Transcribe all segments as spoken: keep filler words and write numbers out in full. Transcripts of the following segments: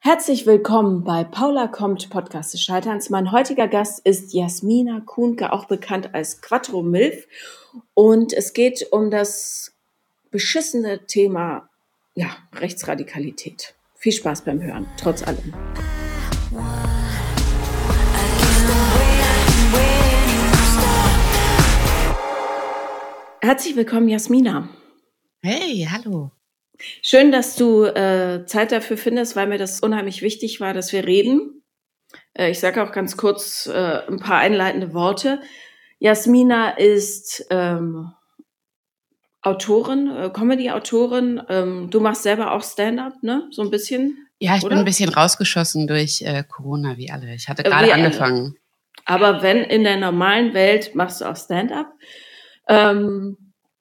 Herzlich willkommen bei Paula kommt, Podcast des Scheiterns. Mein heutiger Gast ist Jasmina Kuhnke, auch bekannt als Quattro Milf. Und es geht um das beschissene Thema ja, Rechtsradikalität. Viel Spaß beim Hören, trotz allem. Herzlich willkommen, Jasmina. Hey, hallo. Schön, dass du äh, Zeit dafür findest, weil mir das unheimlich wichtig war, dass wir reden. Äh, ich sage auch ganz kurz äh, ein paar einleitende Worte. Jasmina ist ähm, Autorin, äh, Comedy-Autorin. Ähm, du machst selber auch Stand-up, ne? So ein bisschen? Ja, ich oder? bin ein bisschen rausgeschossen durch äh, Corona, wie alle. Ich hatte gerade äh, angefangen. Alle. Aber wenn in der normalen Welt machst du auch Stand-up. Ähm,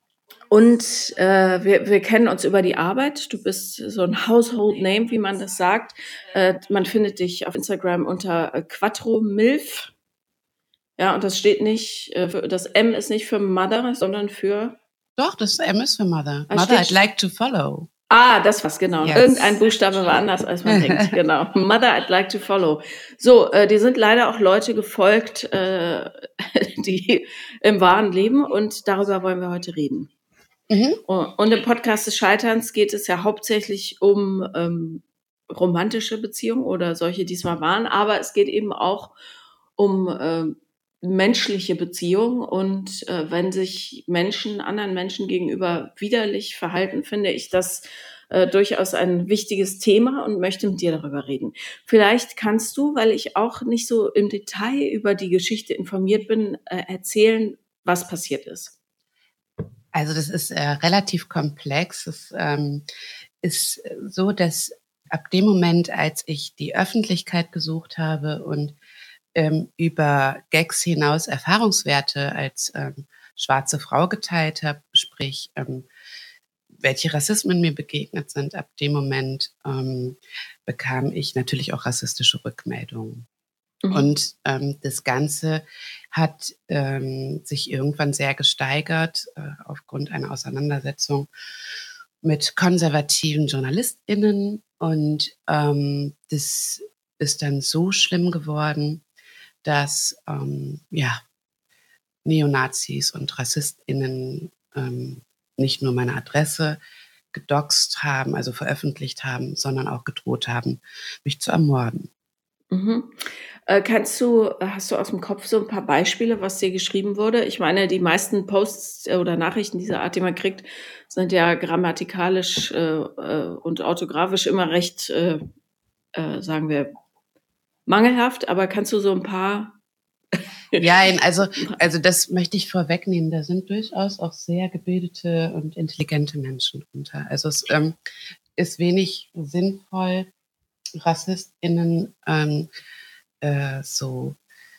Und äh, wir, wir kennen uns über die Arbeit. Du bist so ein Household Name, wie man das sagt. Äh, man findet dich auf Instagram unter äh, Quattro Milf. Ja, und das steht nicht, äh, für, das M ist nicht für Mother, sondern für... Doch, das M ist für Mother. Das Mother, I'd like to follow. Ah, das war's, genau. Yes. Irgendein Buchstabe war anders, als man denkt. Genau. Mother, I'd like to follow. So, äh, dir sind leider auch Leute gefolgt, äh, die im wahren Leben. Und darüber wollen wir heute reden. Mhm. Und im Podcast des Scheiterns geht es ja hauptsächlich um ähm, romantische Beziehungen oder solche, die es mal waren, aber es geht eben auch um äh, menschliche Beziehungen und äh, wenn sich Menschen anderen Menschen gegenüber widerlich verhalten, finde ich das äh, durchaus ein wichtiges Thema und möchte mit dir darüber reden. Vielleicht kannst du, weil ich auch nicht so im Detail über die Geschichte informiert bin, äh, erzählen, was passiert ist. Also das ist äh, relativ komplex. Es ähm, ist so, dass ab dem Moment, als ich die Öffentlichkeit gesucht habe und ähm, über Gags hinaus Erfahrungswerte als ähm, schwarze Frau geteilt habe, sprich ähm, welche Rassismen mir begegnet sind, ab dem Moment ähm, bekam ich natürlich auch rassistische Rückmeldungen. Mhm. Und ähm, das Ganze hat ähm, sich irgendwann sehr gesteigert äh, aufgrund einer Auseinandersetzung mit konservativen JournalistInnen. Und ähm, das ist dann so schlimm geworden, dass ähm, ja, Neonazis und RassistInnen ähm, nicht nur meine Adresse gedoxt haben, also veröffentlicht haben, sondern auch gedroht haben, mich zu ermorden. Mhm. Äh, kannst du, hast du aus dem Kopf so ein paar Beispiele, was dir geschrieben wurde? Ich meine, die meisten Posts oder Nachrichten dieser Art, die man kriegt, sind ja grammatikalisch äh, und orthografisch immer recht, äh, äh, sagen wir, mangelhaft. Aber kannst du so ein paar... Ja, also, also das möchte ich vorwegnehmen. Da sind durchaus auch sehr gebildete und intelligente Menschen drunter. Also es ähm, ist wenig sinnvoll, RassistInnen ähm, äh, so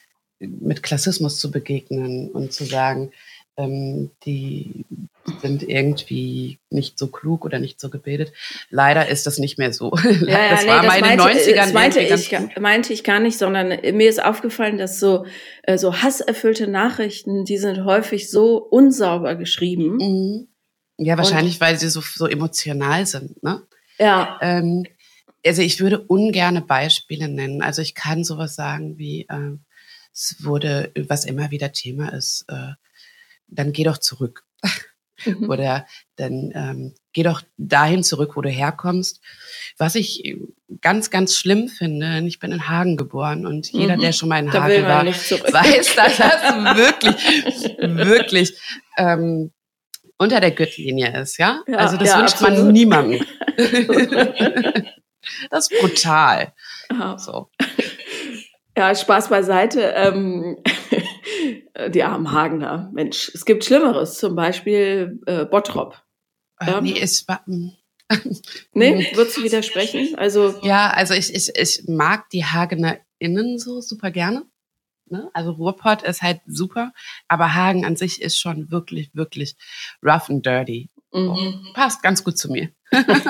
mit Klassismus zu begegnen und zu sagen, ähm, die sind irgendwie nicht so klug oder nicht so gebildet. Leider ist das nicht mehr so. Ja, ja, das nee, war das mal in meinte, den neunzigern. Das meinte ich, meinte ich gar nicht, sondern mir ist aufgefallen, dass so, äh, so hasserfüllte Nachrichten, die sind häufig so unsauber geschrieben. Mhm. Ja, wahrscheinlich, und, weil sie so, so emotional sind, ne? Ja. Ähm, also ich würde ungerne Beispiele nennen. Also ich kann sowas sagen wie, äh, es wurde, was immer wieder Thema ist, äh, dann geh doch zurück. Mhm. Oder dann ähm, geh doch dahin zurück, wo du herkommst. Was ich ganz, ganz schlimm finde, ich bin in Hagen geboren und jeder, mhm. der schon mal in da Hagen war, weiß, dass das wirklich, wirklich ähm, unter der Gürtellinie ist, ja? ja also das ja, wünscht absolut. man niemandem. Das ist brutal. Aha. So. Ja, Spaß beiseite. Ähm, die armen Hagener, Mensch, es gibt Schlimmeres, zum Beispiel äh, Bottrop. Äh, ja? Nee, es war... Nee, würdest du widersprechen? Also, ja, also ich, ich, ich mag die HagenerInnen so super gerne. Ne? Also Ruhrpott ist halt super, aber Hagen an sich ist schon wirklich, wirklich rough and dirty. Mhm. So. Passt ganz gut zu mir.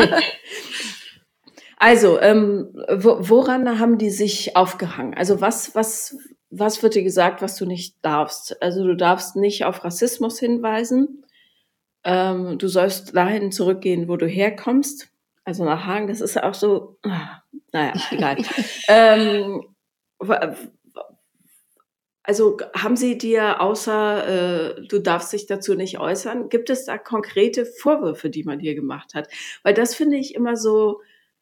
Also, ähm, wo, woran haben die sich aufgehangen? Also was, was, was wird dir gesagt, was du nicht darfst? Also du darfst nicht auf Rassismus hinweisen. Ähm, du sollst dahin zurückgehen, wo du herkommst. Also nach Hagen, das ist ja auch so, ah, naja, egal. ähm, also haben Sie dir außer, äh, du darfst dich dazu nicht äußern, gibt es da konkrete Vorwürfe, die man dir gemacht hat? Weil das finde ich immer so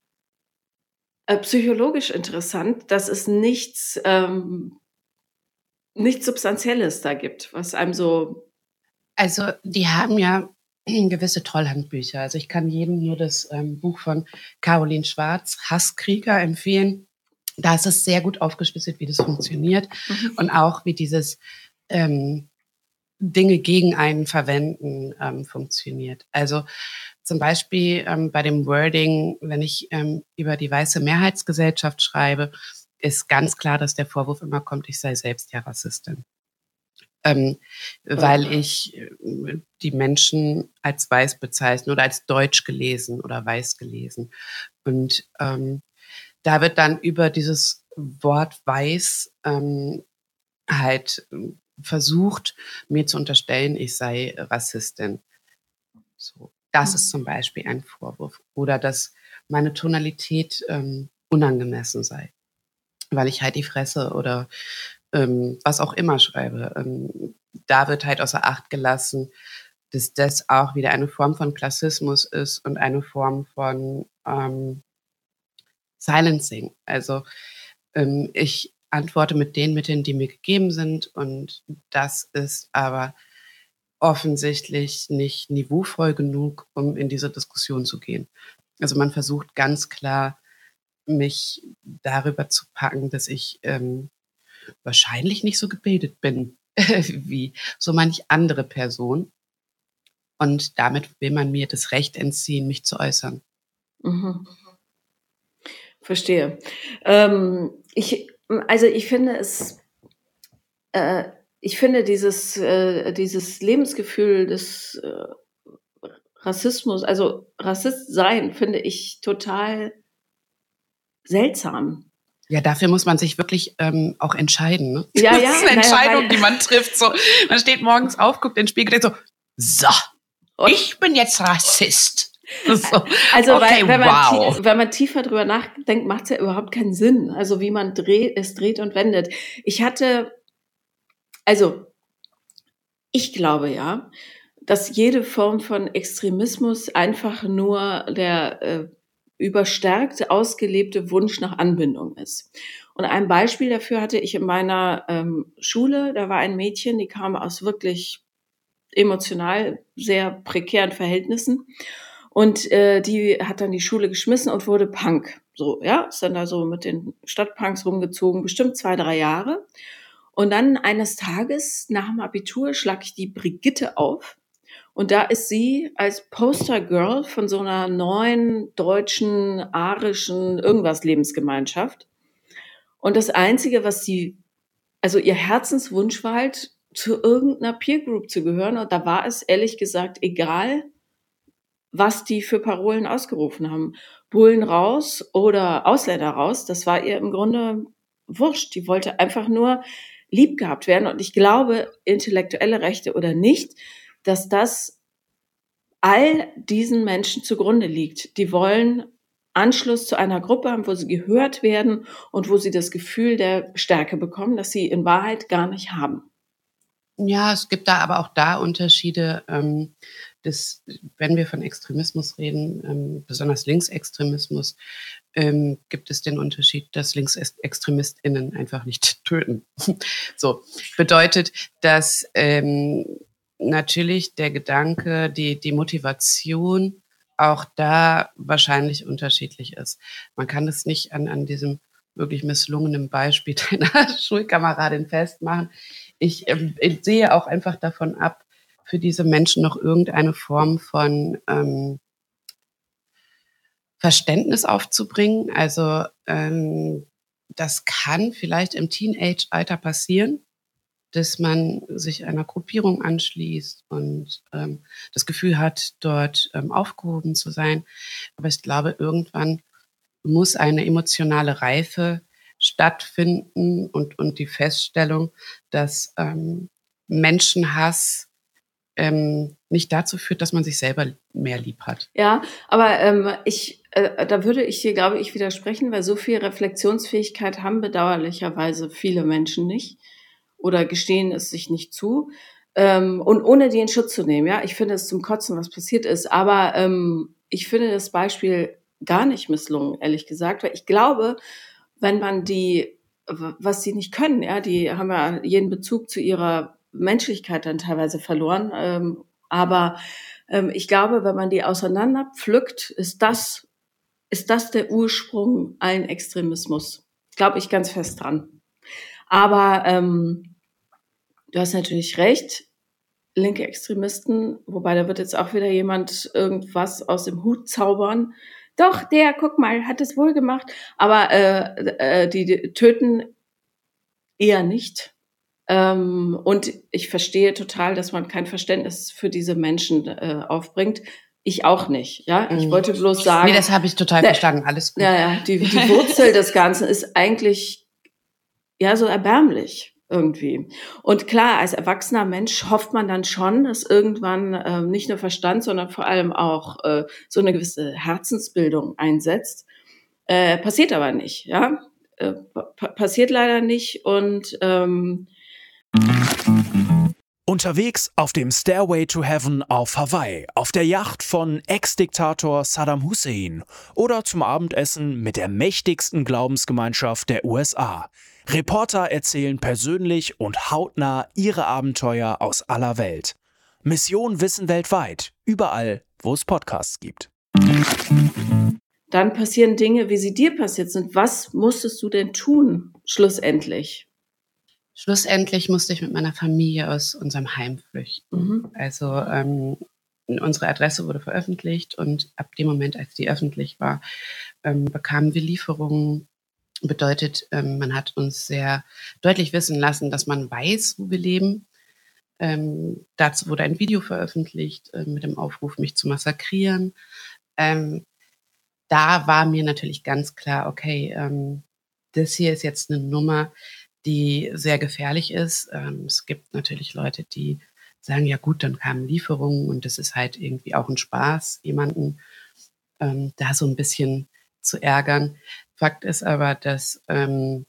äh, psychologisch interessant, dass es nichts, ähm, nichts Substanzielles da gibt, was einem so... Also die haben ja gewisse Trollhandbücher. Also ich kann jedem nur das ähm, Buch von Caroline Schwarz, Hasskrieger, empfehlen. Da ist es sehr gut aufgeschlüsselt, wie das funktioniert mhm. und auch wie dieses ähm, Dinge gegen einen verwenden ähm, funktioniert. Also zum Beispiel ähm, bei dem Wording, wenn ich ähm, über die weiße Mehrheitsgesellschaft schreibe, ist ganz klar, dass der Vorwurf immer kommt, ich sei selbst ja Rassistin. Ähm, weil ich äh, die Menschen als weiß bezeichne oder als deutsch gelesen oder weiß gelesen. Und ähm, da wird dann über dieses Wort weiß ähm, halt versucht, mir zu unterstellen, ich sei Rassistin. So, das ist zum Beispiel ein Vorwurf. Oder dass meine Tonalität ähm, unangemessen sei, weil ich halt die Fresse oder ähm, was auch immer schreibe. Ähm, da wird halt außer Acht gelassen, dass das auch wieder eine Form von Klassismus ist und eine Form von ähm, Silencing. Also ähm, ich antworte mit den Mitteln, die mir gegeben sind, und das ist aber offensichtlich nicht niveauvoll genug, um in diese Diskussion zu gehen. Also man versucht ganz klar, mich darüber zu packen, dass ich ähm, wahrscheinlich nicht so gebildet bin wie so manch andere Person. Und damit will man mir das Recht entziehen, mich zu äußern. Mhm. Verstehe. Ähm, ich, also ich finde es, äh, ich finde dieses, äh, dieses Lebensgefühl des äh, Rassismus, also Rassist sein, finde ich total seltsam. Ja, dafür muss man sich wirklich ähm, auch entscheiden. Ne? Ja, das ja, ist eine naja, Entscheidung, weil, die man trifft. So, man steht morgens auf, guckt in den Spiegel und denkt so, so, ich bin jetzt Rassist. So. Also okay, weil, wenn, wow. man, wenn man tiefer drüber nachdenkt, macht es ja überhaupt keinen Sinn. Also wie man dreht, es dreht und wendet. Ich hatte, also ich glaube ja, dass jede Form von Extremismus einfach nur der äh, überstärkte, ausgelebte Wunsch nach Anbindung ist. Und ein Beispiel dafür hatte ich in meiner ähm, Schule. Da war ein Mädchen, die kam aus wirklich emotional sehr prekären Verhältnissen. Und äh, die hat dann die Schule geschmissen und wurde Punk. So, ja, ist dann da so mit den Stadtpunks rumgezogen, bestimmt zwei, drei Jahre. Und dann eines Tages nach dem Abitur schlag ich die Brigitte auf. Und da ist sie als Postergirl von so einer neuen deutschen, arischen irgendwas Lebensgemeinschaft. Und das Einzige, was sie, also ihr Herzenswunsch war halt, zu irgendeiner Peer Group zu gehören. Und da war es ehrlich gesagt egal, was die für Parolen ausgerufen haben. Bullen raus oder Ausländer raus, das war ihr im Grunde wurscht. Die wollte einfach nur lieb gehabt werden. Und ich glaube, intellektuelle Rechte oder nicht, dass das all diesen Menschen zugrunde liegt. Die wollen Anschluss zu einer Gruppe haben, wo sie gehört werden und wo sie das Gefühl der Stärke bekommen, das sie in Wahrheit gar nicht haben. Ja, es gibt da aber auch da Unterschiede. Ähm, das, wenn wir von Extremismus reden, ähm, besonders Linksextremismus, ähm, gibt es den Unterschied, dass LinksextremistInnen einfach nicht töten. So bedeutet, dass ähm, natürlich der Gedanke, die, die Motivation auch da wahrscheinlich unterschiedlich ist. Man kann das nicht an, an diesem wirklich misslungenen Beispiel deiner Schulkameradin festmachen. Ich, ähm, ich sehe auch einfach davon ab, für diese Menschen noch irgendeine Form von ähm, Verständnis aufzubringen. Also ähm, das kann vielleicht im Teenage-Alter passieren, dass man sich einer Gruppierung anschließt und ähm, das Gefühl hat, dort ähm, aufgehoben zu sein. Aber ich glaube, irgendwann muss eine emotionale Reife stattfinden und, und die Feststellung, dass ähm, Menschenhass ähm, nicht dazu führt, dass man sich selber mehr lieb hat. Ja, aber ähm, ich, äh, da würde ich dir, glaube ich, widersprechen, weil so viel Reflexionsfähigkeit haben bedauerlicherweise viele Menschen nicht oder gestehen es sich nicht zu. Ähm, und ohne die in Schutz zu nehmen, ja, ich finde es zum Kotzen, was passiert ist. Aber ähm, ich finde das Beispiel gar nicht misslungen, ehrlich gesagt, weil ich glaube, wenn man die, was sie nicht können, ja, die haben ja jeden Bezug zu ihrer Menschlichkeit dann teilweise verloren. Ähm, aber ähm, ich glaube, wenn man die auseinander pflückt, ist das, ist das der Ursprung allen Extremismus. Glaube ich ganz fest dran. Aber ähm, du hast natürlich recht, linke Extremisten, wobei da wird jetzt auch wieder jemand irgendwas aus dem Hut zaubern. Doch, der, guck mal, hat es wohl gemacht. Aber äh, äh, die, die töten eher nicht. Ähm, und ich verstehe total, dass man kein Verständnis für diese Menschen äh, aufbringt. Ich auch nicht. Ja, ich wollte bloß sagen. Nee, das habe ich total ne, verstanden. Alles gut. Ja, ja, die, die Wurzel des Ganzen ist eigentlich ja so erbärmlich irgendwie. Und klar, als erwachsener Mensch hofft man dann schon, dass irgendwann äh, nicht nur Verstand, sondern vor allem auch äh, so eine gewisse Herzensbildung einsetzt. Äh, passiert aber nicht, ja. Äh, pa- passiert leider nicht und ähm, Unterwegs auf dem Stairway to Heaven auf Hawaii, auf der Yacht von Ex-Diktator Saddam Hussein oder zum Abendessen mit der mächtigsten Glaubensgemeinschaft der U S A. Reporter erzählen persönlich und hautnah ihre Abenteuer aus aller Welt. Mission Wissen weltweit, überall, wo es Podcasts gibt. Dann passieren Dinge, wie sie dir passiert sind. Was musstest du denn tun, schlussendlich? Schlussendlich musste ich mit meiner Familie aus unserem Heim flüchten. Mhm. Also ähm, unsere Adresse wurde veröffentlicht und ab dem Moment, als die öffentlich war, ähm, bekamen wir Lieferungen. Bedeutet, ähm, man hat uns sehr deutlich wissen lassen, dass man weiß, wo wir leben. Ähm, dazu wurde ein Video veröffentlicht äh, mit dem Aufruf, mich zu massakrieren. Ähm, da war mir natürlich ganz klar, okay, ähm, das hier ist jetzt eine Nummer, die sehr gefährlich ist. Ähm, es gibt natürlich Leute, die sagen, ja gut, dann kamen Lieferungen und das ist halt irgendwie auch ein Spaß, jemanden ähm, da so ein bisschen zu ärgern. Fakt ist aber, dass ähm,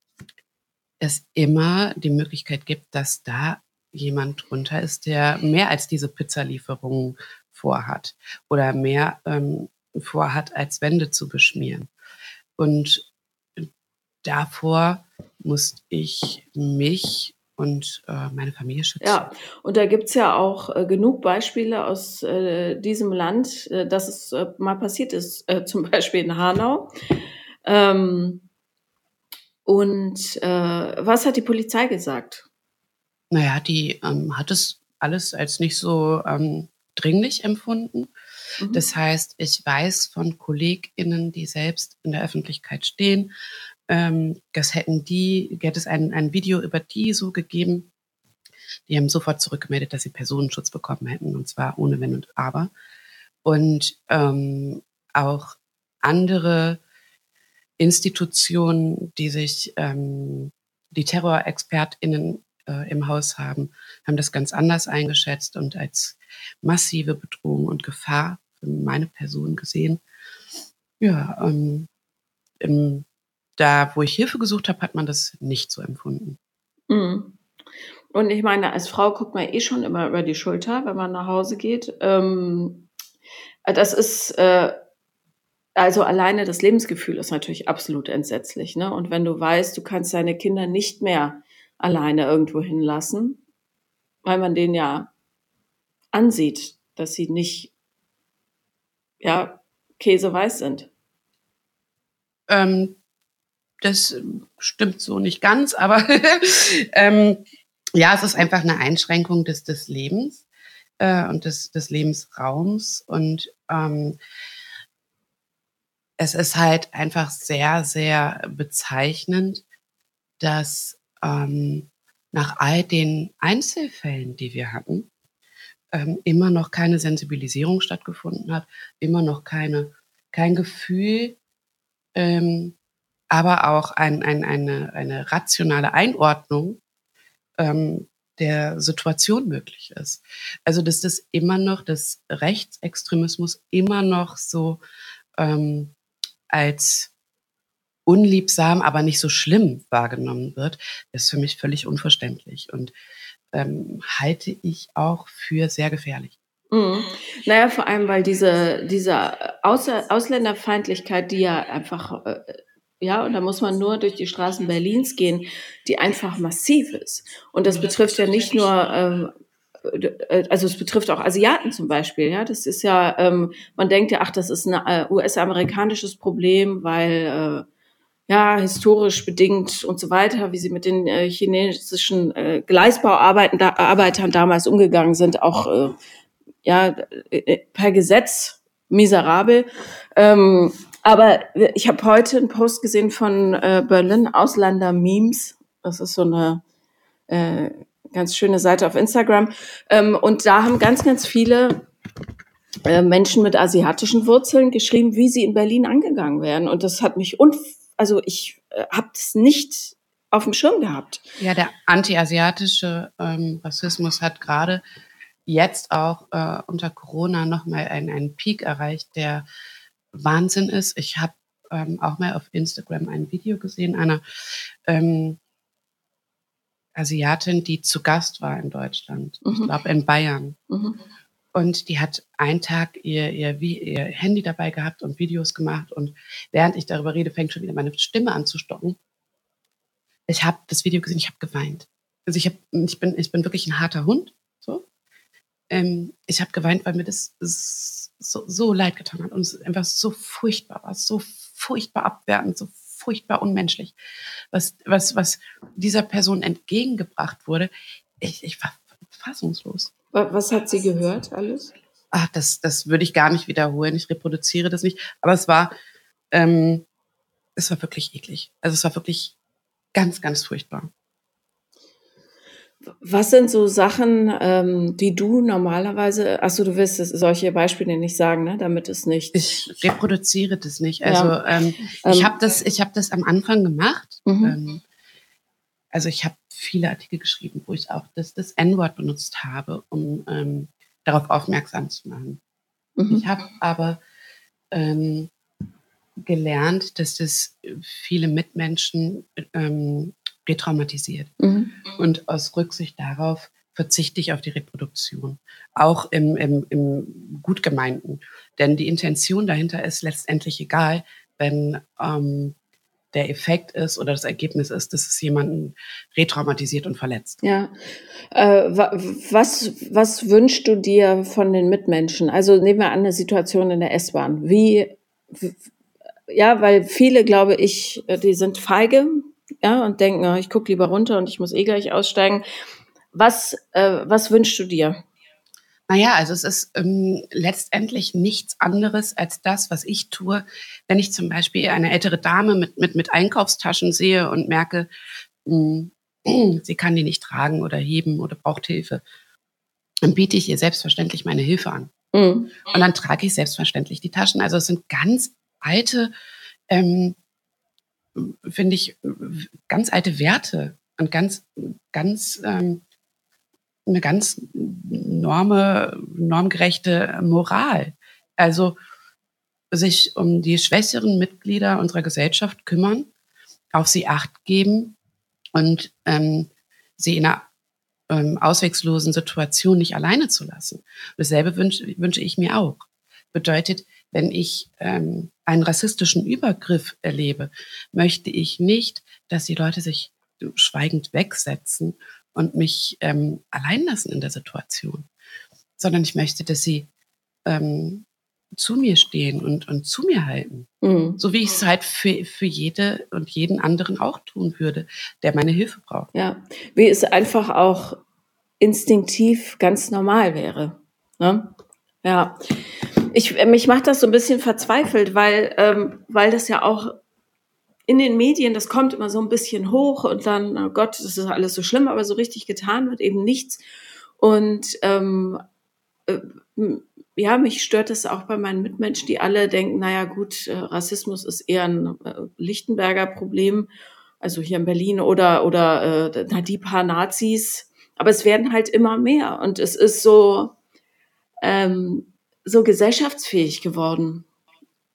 es immer die Möglichkeit gibt, dass da jemand drunter ist, der mehr als diese Pizzalieferungen vorhat oder mehr ähm, vorhat, als Wände zu beschmieren. Und davor musste ich mich und äh, meine Familie schützen. Ja, und da gibt's ja auch äh, genug Beispiele aus äh, diesem Land, äh, dass es äh, mal passiert ist, äh, zum Beispiel in Hanau. Ähm, und äh, was hat die Polizei gesagt? Naja, die ähm, hat es alles als nicht so ähm, dringlich empfunden. Mhm. Das heißt, ich weiß von KollegInnen, die selbst in der Öffentlichkeit stehen, ähm, das hätten die, hätte es ein, ein Video über die so gegeben, die haben sofort zurückgemeldet, dass sie Personenschutz bekommen hätten, und zwar ohne Wenn und Aber. Und ähm, auch andere Institutionen, die sich ähm, die TerrorexpertInnen äh, im Haus haben, haben das ganz anders eingeschätzt und als massive Bedrohung und Gefahr für meine Person gesehen. Ja, ähm, im, da, wo ich Hilfe gesucht habe, hat man das nicht so empfunden. Mhm. Und ich meine, als Frau guckt man eh schon immer über die Schulter, wenn man nach Hause geht. Ähm, das ist, äh, also alleine das Lebensgefühl ist natürlich absolut entsetzlich, ne? Und wenn du weißt, du kannst deine Kinder nicht mehr alleine irgendwo hinlassen, weil man denen ja ansieht, dass sie nicht, ja, käseweiß sind. Ähm, das stimmt so nicht ganz, aber ähm, ja, es ist einfach eine Einschränkung des, des Lebens äh, und des, des Lebensraums. Und ähm, es ist halt einfach sehr, sehr bezeichnend, dass ähm, nach all den Einzelfällen, die wir hatten, ähm, immer noch keine Sensibilisierung stattgefunden hat, immer noch keine, kein Gefühl, ähm, aber auch ein, ein, eine, eine rationale Einordnung ähm, der Situation möglich ist. Also dass das immer noch, dass Rechtsextremismus immer noch so ähm, als unliebsam, aber nicht so schlimm wahrgenommen wird, ist für mich völlig unverständlich und ähm, halte ich auch für sehr gefährlich. Mhm. Naja, vor allem, weil diese, diese Außer, Ausländerfeindlichkeit, die ja einfach, äh, ja, und da muss man nur durch die Straßen Berlins gehen, die einfach massiv ist. Und das betrifft ja nicht nur, ähm, also es betrifft auch Asiaten zum Beispiel, ja, das ist ja, ähm, man denkt ja, ach, das ist ein äh, U S-amerikanisches Problem, weil, äh, ja, historisch bedingt und so weiter, wie sie mit den äh, chinesischen äh, Gleisbauarbeitern da, Arbeitern damals umgegangen sind, auch, äh, ja, äh, per Gesetz miserabel. Ähm, aber ich habe heute einen Post gesehen von äh, Berlin Ausländer Memes. Das ist so eine äh, ganz schöne Seite auf Instagram. Ähm, und da haben ganz, ganz viele äh, Menschen mit asiatischen Wurzeln geschrieben, wie sie in Berlin angegangen werden. Und das hat mich, unf- also ich äh, habe es nicht auf dem Schirm gehabt. Ja, der anti-asiatische ähm, Rassismus hat gerade jetzt auch äh, unter Corona nochmal einen, einen Peak erreicht, der Wahnsinn ist. Ich habe ähm, auch mal auf Instagram ein Video gesehen einer ähm, Asiatin, die zu Gast war in Deutschland, mhm. ich glaube in Bayern. Mhm. Und die hat einen Tag ihr, ihr, ihr Handy dabei gehabt und Videos gemacht. Und während ich darüber rede, fängt schon wieder meine Stimme an zu stocken. Ich habe das Video gesehen, ich habe geweint. Also ich, hab, ich, bin, ich bin wirklich ein harter Hund. So. Ähm, ich habe geweint, weil mir das so, so leid getan hat. Und es einfach so furchtbar war, so furchtbar abwertend, so furchtbar unmenschlich, was, was, was dieser Person entgegengebracht wurde. Ich, ich war fassungslos. Was hat sie gehört alles? Ach, das, das würde ich gar nicht wiederholen. Ich reproduziere das nicht. Aber es war, ähm, es war wirklich eklig. Also es war wirklich ganz, ganz furchtbar. Was sind so Sachen, ähm, die du normalerweise, achso, du willst das, solche Beispiele nicht sagen, ne, damit es nicht... Ich reproduziere das nicht. Also ja. ähm, ich ähm, habe das, ich habe das am Anfang gemacht. Mhm. Ähm, also ich habe viele Artikel geschrieben, wo ich auch das, das En-Wort benutzt habe, um ähm, darauf aufmerksam zu machen. Mhm. Ich habe aber ähm, gelernt, dass das viele Mitmenschen ähm, retraumatisiert. Mhm. Und aus Rücksicht darauf verzichte ich auf die Reproduktion. Auch im, im, im Gutgemeinten. Denn die Intention dahinter ist letztendlich egal, wenn ähm, der Effekt ist oder das Ergebnis ist, dass es jemanden retraumatisiert und verletzt. Ja. Äh, was, was wünschst du dir von den Mitmenschen? Also nehmen wir an, eine Situation in der S-Bahn. Wie, ja, weil viele, glaube ich, die sind feige, ja, und denken, ich gucke lieber runter und ich muss eh gleich aussteigen. Was, äh, was wünschst du dir? Naja, also es ist ähm, letztendlich nichts anderes als das, was ich tue, wenn ich zum Beispiel eine ältere Dame mit, mit, mit Einkaufstaschen sehe und merke, mh, sie kann die nicht tragen oder heben oder braucht Hilfe. Dann biete ich ihr selbstverständlich meine Hilfe an. Mhm. Und dann trage ich selbstverständlich die Taschen. Also es sind ganz alte, ähm, finde ich, ganz alte Werte und ganz, ganz... Ähm, eine ganz norme, normgerechte Moral. Also sich um die schwächeren Mitglieder unserer Gesellschaft kümmern, auf sie Acht geben und ähm, sie in einer ähm, ausweglosen Situation nicht alleine zu lassen. Dasselbe wünsche, wünsche ich mir auch. Bedeutet, wenn ich ähm, einen rassistischen Übergriff erlebe, möchte ich nicht, dass die Leute sich schweigend wegsetzen und mich ähm, allein lassen in der Situation, sondern ich möchte, dass sie ähm, zu mir stehen und, und zu mir halten. Mhm. So wie ich es halt für, für jede und jeden anderen auch tun würde, der meine Hilfe braucht. Ja, wie es einfach auch instinktiv ganz normal wäre. Ne? Ja, ich, mich macht das so ein bisschen verzweifelt, weil, ähm, weil das ja auch in den Medien, das kommt immer so ein bisschen hoch und dann, oh Gott, das ist alles so schlimm, aber so richtig getan wird eben nichts. Und ähm, äh, ja, mich stört das auch bei meinen Mitmenschen, die alle denken, naja gut, äh, Rassismus ist eher ein äh, Lichtenberger Problem, also hier in Berlin oder, oder äh, na, die paar Nazis. Aber es werden halt immer mehr und es ist so, ähm, so gesellschaftsfähig geworden.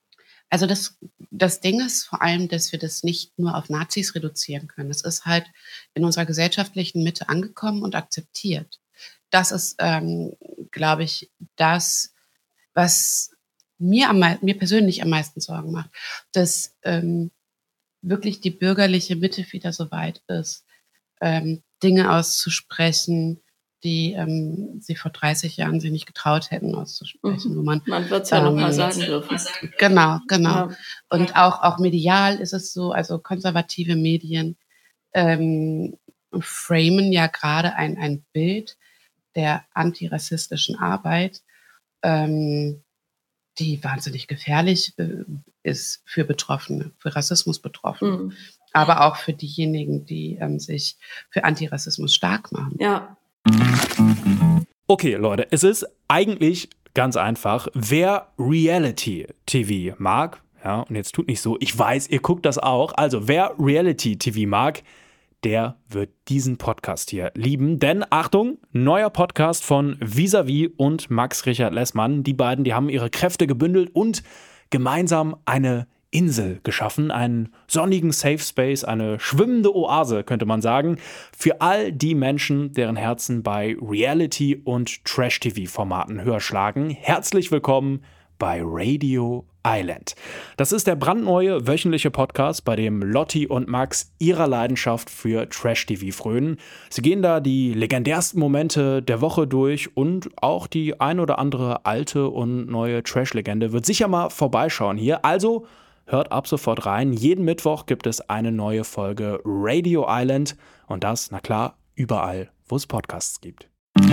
Also das, das Ding ist vor allem, dass wir das nicht nur auf Nazis reduzieren können. Es ist halt in unserer gesellschaftlichen Mitte angekommen und akzeptiert. Das ist, ähm, glaube ich, das, was mir, am, mir persönlich am meisten Sorgen macht, dass ähm, wirklich die bürgerliche Mitte wieder so weit ist, ähm, Dinge auszusprechen, die ähm, sie vor dreißig Jahren sie nicht getraut hätten auszusprechen. Mhm. Wo man man wird es ja ähm, noch mal sagen dürfen. Genau, genau. Ja. Und auch, auch medial ist es so, also konservative Medien ähm, framen ja gerade ein, ein Bild der antirassistischen Arbeit, ähm, die wahnsinnig gefährlich äh, ist für Betroffene, für Rassismus-Betroffene, Mhm. aber auch für diejenigen, die ähm, sich für Antirassismus stark machen. Ja. Okay, Leute, es ist eigentlich ganz einfach. Wer Reality-T V mag, ja, und jetzt tut nicht so, ich weiß, ihr guckt das auch, also wer Reality-T V mag, der wird diesen Podcast hier lieben. Denn, Achtung, neuer Podcast von Vis-a-vis und Max Richard Lessmann. Die beiden, die haben ihre Kräfte gebündelt und gemeinsam eine Insel geschaffen, einen sonnigen Safe Space, eine schwimmende Oase, könnte man sagen, für all die Menschen, deren Herzen bei Reality- und Trash-T V-Formaten höher schlagen. Herzlich willkommen bei Radio Island. Das ist der brandneue wöchentliche Podcast, bei dem Lotti und Max ihrer Leidenschaft für Trash-T V frönen. Sie gehen da die legendärsten Momente der Woche durch und auch die ein oder andere alte und neue Trash-Legende wird sicher mal vorbeischauen hier. Also hört ab sofort rein. Jeden Mittwoch gibt es eine neue Folge Radio Island und das, na klar, überall, wo es Podcasts gibt.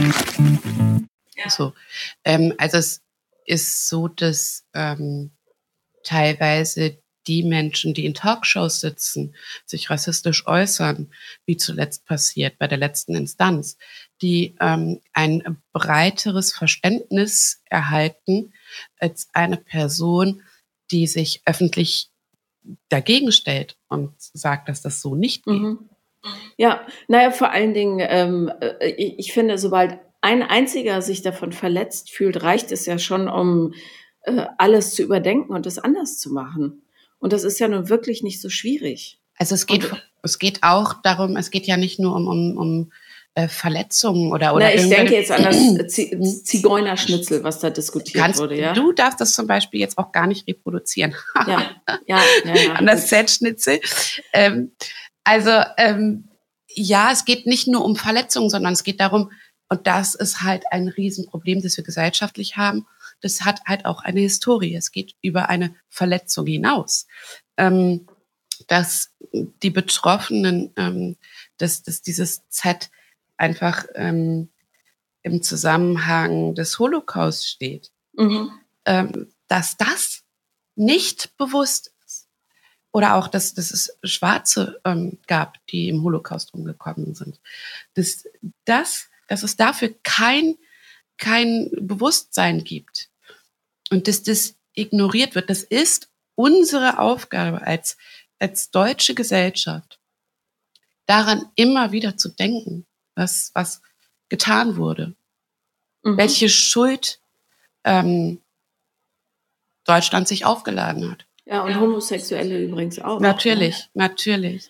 So, ähm, also es ist so, dass ähm, teilweise die Menschen, die in Talkshows sitzen, sich rassistisch äußern, wie zuletzt passiert bei der letzten Instanz, die ähm, ein breiteres Verständnis erhalten als eine Person, die sich öffentlich dagegen stellt und sagt, dass das so nicht geht. Mhm. Ja, naja, vor allen Dingen, ähm, ich, ich finde, sobald ein einziger sich davon verletzt fühlt, reicht es ja schon, um äh, alles zu überdenken und es anders zu machen. Und das ist ja nun wirklich nicht so schwierig. Also es geht, Und, es geht auch darum, es geht ja nicht nur um, um, um äh, Verletzungen oder oder. Na, ich denke jetzt an das Z- Zigeunerschnitzel, was da diskutiert Kannst, wurde, ja. Du darfst das zum Beispiel jetzt auch gar nicht reproduzieren. Ja, ja, ja, ja. An das Z-Schnitzel. Ähm, also ähm, ja, es geht nicht nur um Verletzungen, sondern es geht darum, und das ist halt ein Riesenproblem, das wir gesellschaftlich haben. Das hat halt auch eine Historie. Es geht über eine Verletzung hinaus. Ähm, dass die Betroffenen, ähm, dass, dass dieses Z einfach ähm, im Zusammenhang des Holocaust steht. Mhm. Ähm, dass das nicht bewusst ist. Oder auch, dass, dass es Schwarze ähm, gab, die im Holocaust umgekommen sind. Dass, das, dass es dafür kein, kein Bewusstsein gibt und dass das ignoriert wird. Das ist unsere Aufgabe als, als deutsche Gesellschaft, daran immer wieder zu denken, was, was getan wurde. Mhm. Welche Schuld ähm, Deutschland sich aufgeladen hat. Ja, und Homosexuelle übrigens auch. Natürlich, ja. natürlich.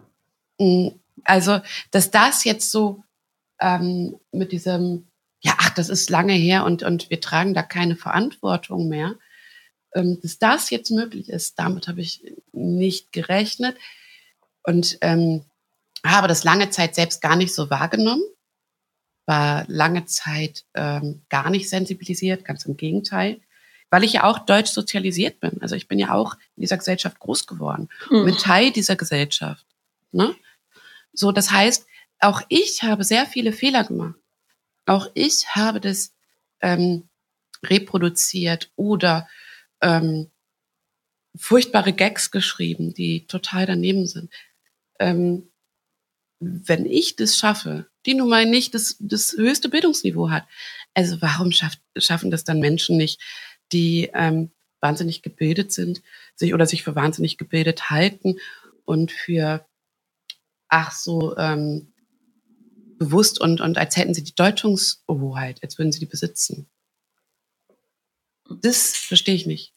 Also, dass das jetzt so ähm, mit diesem, ja, ach, das ist lange her und, und wir tragen da keine Verantwortung mehr, ähm, dass das jetzt möglich ist, damit habe ich nicht gerechnet und ähm, habe das lange Zeit selbst gar nicht so wahrgenommen, war lange Zeit ähm, gar nicht sensibilisiert, ganz im Gegenteil. Weil ich ja auch deutsch sozialisiert bin. Also ich bin ja auch in dieser Gesellschaft groß geworden. Mhm. Bin Teil dieser Gesellschaft. Ne? So, das heißt, auch ich habe sehr viele Fehler gemacht. Auch ich habe das ähm, reproduziert oder ähm, furchtbare Gags geschrieben, die total daneben sind. Ähm, wenn ich das schaffe, die nun mal nicht das, das höchste Bildungsniveau hat, also warum schafft, schaffen das dann Menschen nicht, die ähm, wahnsinnig gebildet sind, sich oder sich für wahnsinnig gebildet halten und für ach so ähm, bewusst und, und als hätten sie die Deutungshoheit, als würden sie die besitzen. Das verstehe ich nicht.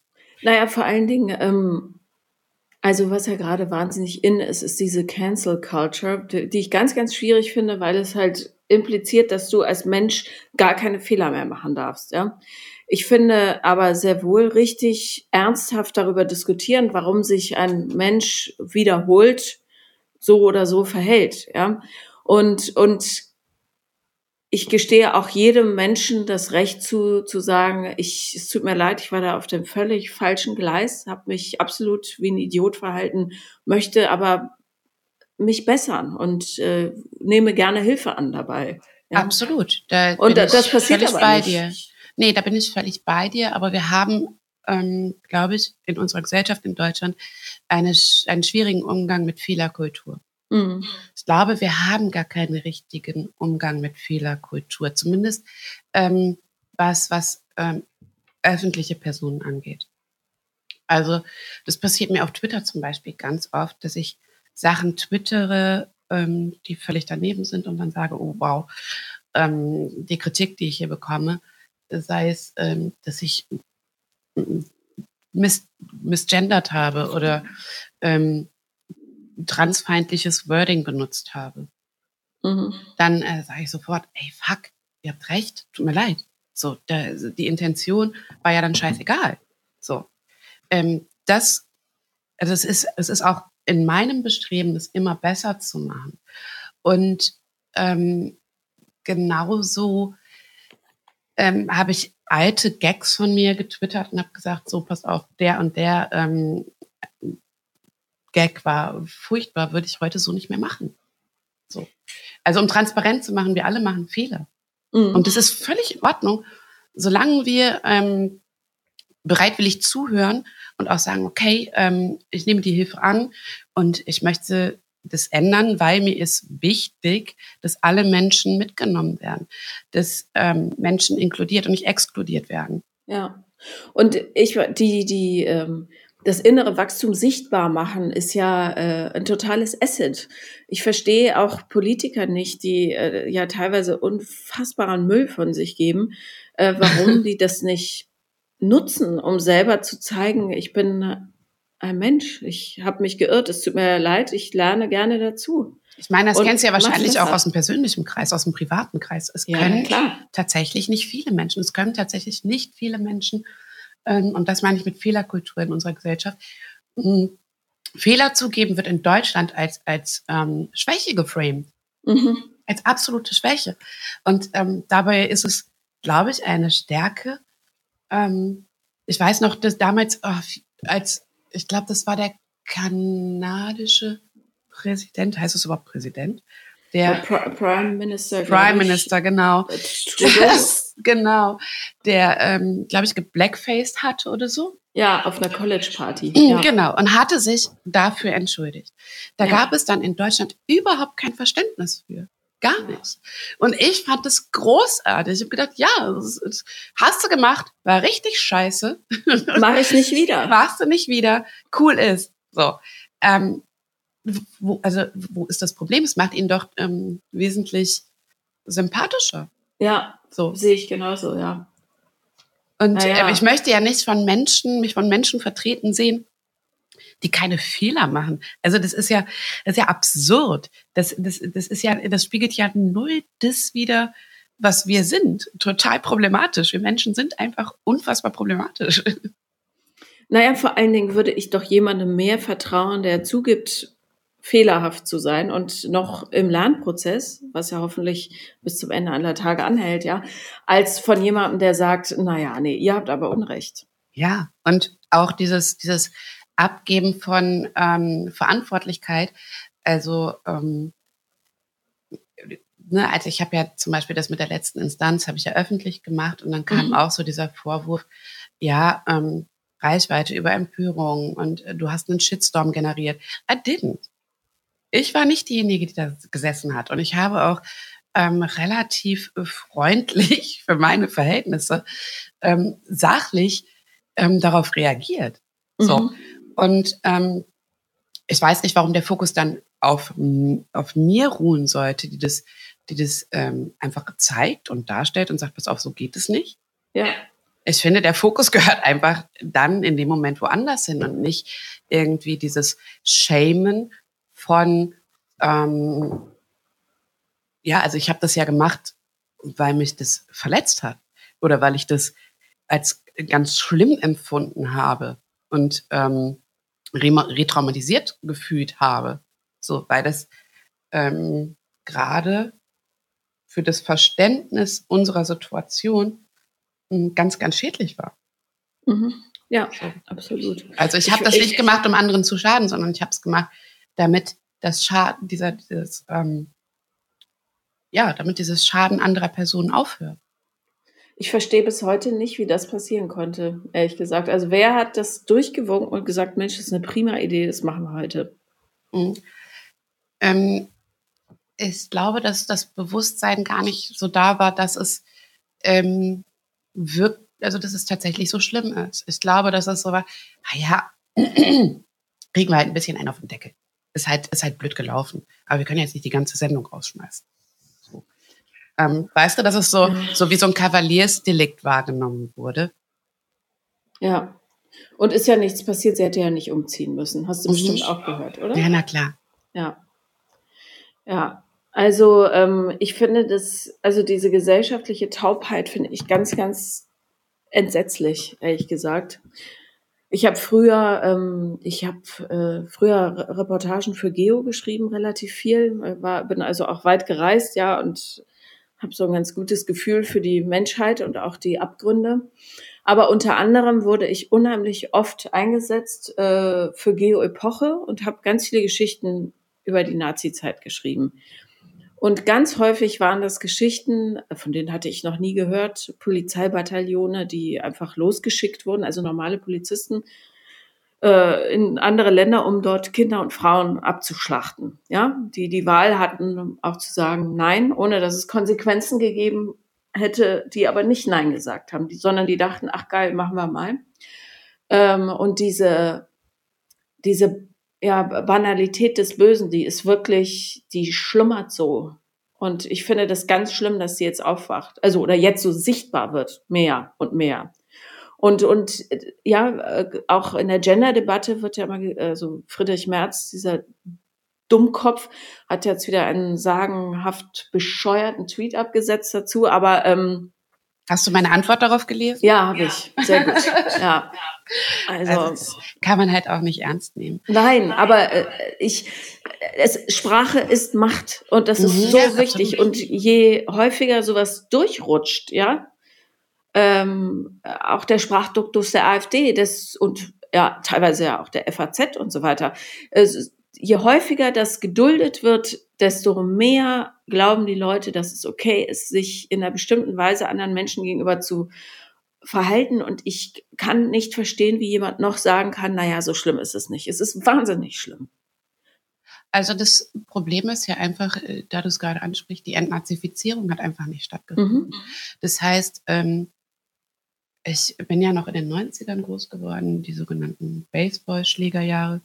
Naja, vor allen Dingen, ähm, also was ja gerade wahnsinnig in ist, ist diese Cancel Culture, die, die ich ganz, ganz schwierig finde, weil es halt impliziert, dass du als Mensch gar keine Fehler mehr machen darfst. Ja? Ich finde aber sehr wohl richtig ernsthaft darüber diskutieren, warum sich ein Mensch wiederholt so oder so verhält. Ja? Und, und ich gestehe auch jedem Menschen das Recht zu, zu sagen, ich, es tut mir leid, ich war da auf dem völlig falschen Gleis, habe mich absolut wie ein Idiot verhalten, möchte aber mich bessern und äh, nehme gerne Hilfe an dabei. Ja? Absolut. Da und bin das ich passiert völlig aber bei nicht. dir. Nee, da bin ich völlig bei dir, aber wir haben, ähm, glaube ich, in unserer Gesellschaft in Deutschland eine, einen schwierigen Umgang mit Fehlerkultur. Mhm. Ich glaube, wir haben gar keinen richtigen Umgang mit Fehlerkultur, zumindest ähm, was, was ähm, öffentliche Personen angeht. Also das passiert mir auf Twitter zum Beispiel ganz oft, dass ich Sachen twittere, ähm, die völlig daneben sind und dann sage, oh wow, ähm, die Kritik, die ich hier bekomme, sei es, ähm, dass ich mis- misgendert habe oder ähm, transfeindliches Wording benutzt habe. Mhm. Dann äh, sage ich sofort, ey, fuck, ihr habt recht, tut mir leid. So, da, die Intention war ja dann scheißegal. So, ähm, das, also es ist, es ist auch in meinem Bestreben, das immer besser zu machen. Und ähm, genauso ähm, habe ich alte Gags von mir getwittert und habe gesagt, so, pass auf, der und der ähm, Gag war furchtbar, würde ich heute so nicht mehr machen. So. Also um transparent zu machen, wir alle machen Fehler. Mhm. Und das ist völlig in Ordnung, solange wir ähm, bereitwillig zuhören und auch sagen, okay, ähm, ich nehme die Hilfe an und ich möchte das ändern, weil mir ist wichtig, dass alle Menschen mitgenommen werden, dass ähm, Menschen inkludiert und nicht exkludiert werden. Ja, und ich die die ähm das innere Wachstum sichtbar machen ist ja äh, ein totales Asset. Ich verstehe auch Politiker nicht, die äh, ja teilweise unfassbaren Müll von sich geben, äh, warum die das nicht nutzen, um selber zu zeigen, ich bin ein Mensch, ich habe mich geirrt, es tut mir leid, ich lerne gerne dazu. Ich meine, das und kennst du ja wahrscheinlich auch aus dem persönlichen Kreis, aus dem privaten Kreis. Es ja, können klar. tatsächlich nicht viele Menschen, es können tatsächlich nicht viele Menschen, ähm, und das meine ich mit Fehlerkultur in unserer Gesellschaft, ähm, Fehler zugeben wird in Deutschland als, als ähm, Schwäche geframed, mhm. als absolute Schwäche. Und ähm, dabei ist es, glaube ich, eine Stärke. Ähm, ich weiß noch, dass damals, oh, als, ich glaube, das war der kanadische Präsident, heißt es überhaupt Präsident? Der Prime Minister. Prime Minister, genau. Das, genau. Der, ähm, glaube ich, geblackfaced hatte oder so. Ja, auf einer College-Party. Ja. Genau. Und hatte sich dafür entschuldigt. Da ja. gab es dann in Deutschland überhaupt kein Verständnis für. Gar nicht. Und ich fand das großartig. Ich habe gedacht, ja, das, das hast du gemacht, war richtig scheiße. Mach ich nicht wieder. Machst du nicht wieder. Cool ist. So. Ähm, Wo, also, wo ist das Problem? Es macht ihn doch ähm, wesentlich sympathischer. Ja, so sehe ich genauso, ja. Und ja. Äh, ich möchte ja nicht von Menschen, mich von Menschen vertreten sehen, die keine Fehler machen. Also das ist ja, das ist ja absurd. Das, das, das ist ja, das spiegelt ja null das wider, was wir sind. Total problematisch. Wir Menschen sind einfach unfassbar problematisch. Naja, vor allen Dingen würde ich doch jemandem mehr vertrauen, der zugibt, fehlerhaft zu sein und noch im Lernprozess, was ja hoffentlich bis zum Ende aller Tage anhält, ja, als von jemandem, der sagt, naja, nee, ihr habt aber Unrecht. Ja, und auch dieses, dieses Abgeben von ähm, Verantwortlichkeit, also ähm, ne, also ich habe ja zum Beispiel das mit der letzten Instanz, habe ich ja öffentlich gemacht und dann kam mhm. auch so dieser Vorwurf, ja, ähm, Reichweite über Empörung und äh, du hast einen Shitstorm generiert. I didn't. Ich war nicht diejenige, die da gesessen hat. Und ich habe auch ähm, relativ freundlich für meine Verhältnisse ähm, sachlich ähm, darauf reagiert. Mhm. So. Und ähm, ich weiß nicht, warum der Fokus dann auf, auf mir ruhen sollte, die das, die das ähm, einfach zeigt und darstellt und sagt, pass auf, so geht es nicht. Ja. ich finde, der Fokus gehört einfach dann in dem Moment woanders hin und nicht irgendwie dieses Shamen von, ähm, ja, also ich habe das ja gemacht, weil mich das verletzt hat oder weil ich das als ganz schlimm empfunden habe und ähm, retraumatisiert gefühlt habe. So, weil das ähm, gerade für das Verständnis unserer Situation ganz, ganz schädlich war. Mhm. Ja, absolut. Also ich habe das nicht gemacht, um anderen zu schaden, sondern ich habe es gemacht, damit das Schaden, dieser, dieses, ähm, ja, damit dieses Schaden anderer Personen aufhört. Ich verstehe bis heute nicht, wie das passieren konnte, ehrlich gesagt. Also wer hat das durchgewunken und gesagt, Mensch, das ist eine prima Idee, das machen wir heute? Mhm. Ähm, ich glaube, dass das Bewusstsein gar nicht so da war, dass es ähm, wirkt, also dass es tatsächlich so schlimm ist. Ich glaube, dass es so war, naja, kriegen wir halt ein bisschen einen auf den Deckel. Ist halt, ist halt blöd gelaufen. Aber wir können jetzt nicht die ganze Sendung rausschmeißen. So. Ähm, weißt du, dass es so, so wie so ein Kavaliersdelikt wahrgenommen wurde? Ja. Und ist ja nichts passiert, sie hätte ja nicht umziehen müssen. Hast du mhm. bestimmt auch gehört, oder? Ja, na klar. Ja. Ja. Also ähm, ich finde das, also diese gesellschaftliche Taubheit finde ich ganz, ganz entsetzlich, ehrlich gesagt. Ich habe früher, ähm, ich habe äh, früher Reportagen für Geo geschrieben, relativ viel, war, bin also auch weit gereist, ja, und habe so ein ganz gutes Gefühl für die Menschheit und auch die Abgründe. Aber unter anderem wurde ich unheimlich oft eingesetzt äh, für Geo Epoche und habe ganz viele Geschichten über die Nazi-Zeit geschrieben. Und ganz häufig waren das Geschichten, von denen hatte ich noch nie gehört, Polizeibataillone, die einfach losgeschickt wurden, also normale Polizisten, äh, in andere Länder, um dort Kinder und Frauen abzuschlachten. Ja, die die Wahl hatten, auch zu sagen Nein, ohne dass es Konsequenzen gegeben hätte, die aber nicht Nein gesagt haben, die, sondern die dachten, ach geil, machen wir mal. Ähm, und diese, diese ja, Banalität des Bösen, die ist wirklich, die schlummert so. Und ich finde das ganz schlimm, dass sie jetzt aufwacht. Also, oder jetzt so sichtbar wird, mehr und mehr. Und, und ja, auch in der Gender-Debatte wird ja immer, also Friedrich Merz, dieser Dummkopf, hat jetzt wieder einen sagenhaft bescheuerten Tweet abgesetzt dazu, aber ähm, hast du meine Antwort darauf gelesen? Ja, habe ich. Sehr gut. Ja. Also, also das kann man halt auch nicht ernst nehmen. Nein, aber äh, ich, es, Sprache ist Macht und das ist mhm, so ja, wichtig. Absolut. Und je häufiger sowas durchrutscht, ja, ähm, auch der Sprachduktus der AfD, das und ja teilweise ja auch der F A Z und so weiter. Es, je häufiger das geduldet wird, desto mehr glauben die Leute, dass es okay ist, sich in einer bestimmten Weise anderen Menschen gegenüber zu verhalten. Und ich kann nicht verstehen, wie jemand noch sagen kann, naja, so schlimm ist es nicht. Es ist wahnsinnig schlimm. Also das Problem ist ja einfach, da du es gerade ansprichst, die Entnazifizierung hat einfach nicht stattgefunden. Mhm. Das heißt, ähm, ich bin ja noch in den neunzigern groß geworden, die sogenannten Baseballschlägerjahre.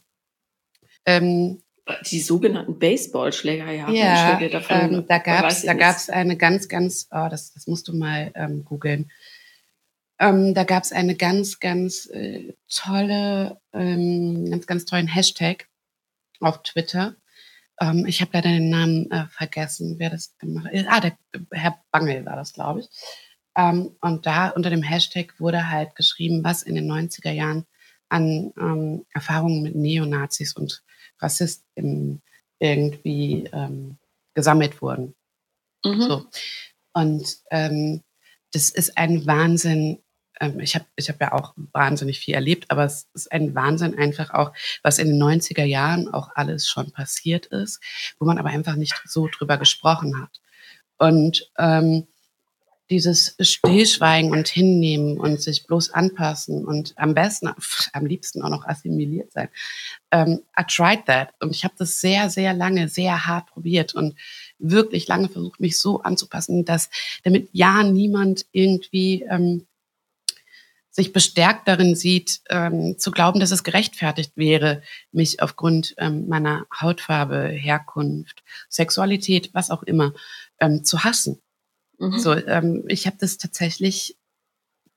Ähm, die sogenannten Baseballschlägerjahre? Ja, ähm, da gab es da gab's eine ganz, ganz, oh, das, das musst du mal ähm, googeln. Ähm, da gab es eine ganz, ganz äh, tolle, ähm, ganz, ganz tollen Hashtag auf Twitter. Ähm, ich habe leider den Namen äh, vergessen, wer das gemacht hat. Ah, der Herr Bangel war das, glaube ich. Ähm, und da unter dem Hashtag wurde halt geschrieben, was in den neunziger Jahren an ähm, Erfahrungen mit Neonazis und Rassisten irgendwie ähm, gesammelt wurden. Mhm. So. Und ähm, das ist ein Wahnsinn. Ähm, ich habe ich hab ja auch wahnsinnig viel erlebt, aber es ist ein Wahnsinn einfach auch, was in den neunziger Jahren auch alles schon passiert ist, wo man aber einfach nicht so drüber gesprochen hat. Und ähm, dieses Stillschweigen und Hinnehmen und sich bloß anpassen und am besten, am liebsten auch noch assimiliert sein. Um, I tried that. Und ich habe das sehr, sehr lange, sehr hart probiert und wirklich lange versucht, mich so anzupassen, dass damit ja niemand irgendwie ähm, sich bestärkt darin sieht, ähm, zu glauben, dass es gerechtfertigt wäre, mich aufgrund ähm, meiner Hautfarbe, Herkunft, Sexualität, was auch immer, ähm, zu hassen. Mhm. So, ähm, ich habe das tatsächlich